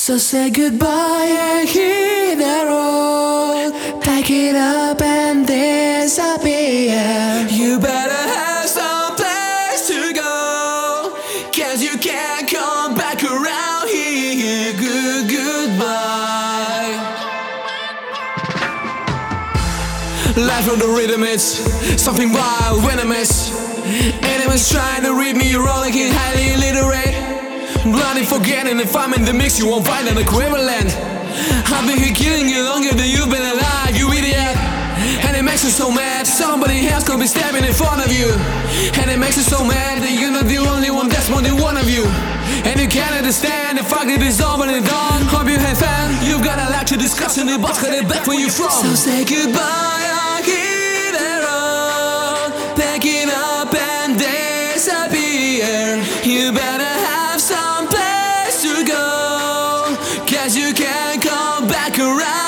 So say goodbye and hit the road. Pack it up and disappear. You better have some place to go, 'cause you can't come back around here. Goodbye. Life from the rhythm, it's something wild, venomous. Enemies trying to read me wrong like it's highly illiterate. Bloody forgetting, if I'm in the mix you won't find an equivalent. I've been here killing you longer than you've been alive, you idiot. And it makes you so mad, somebody else could be standing in front of you. And it makes you so mad that you're not the only one, that's more than one of you. And you can't understand the fact that it's over and done. Hope you had fun, you've got a lot to discuss and the boss got it back where you're from. So say goodbye, I hit the road. Pack it up and disappear. You better have some place to go, 'cause you can't come back around.